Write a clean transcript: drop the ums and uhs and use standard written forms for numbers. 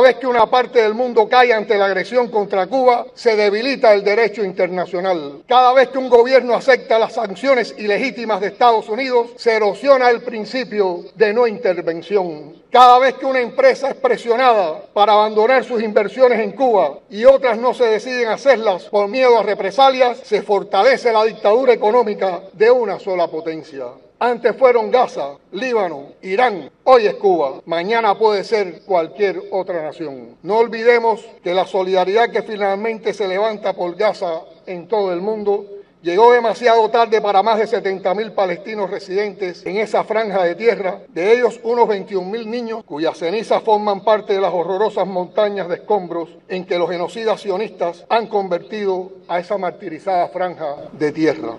vez que una parte del mundo cae ante la agresión contra Cuba, se debilita el derecho internacional. Cada vez que un gobierno acepta las sanciones ilegítimas de Estados Unidos, se erosiona el principio de no intervención. Cada vez que una empresa es presionada para abandonar sus inversiones en Cuba y otras no se deciden hacerlas por miedo a represalias, se fortalece la dictadura económica de una sola potencia. Antes fueron Gaza, Líbano, Irán, hoy es Cuba, mañana puede ser cualquier otra nación. No olvidemos que la solidaridad que finalmente se levanta por Gaza en todo el mundo llegó demasiado tarde para más de 70.000 palestinos residentes en esa franja de tierra, de ellos unos 21.000 niños cuyas cenizas forman parte de las horrorosas montañas de escombros en que los genocidas sionistas han convertido a esa martirizada franja de tierra.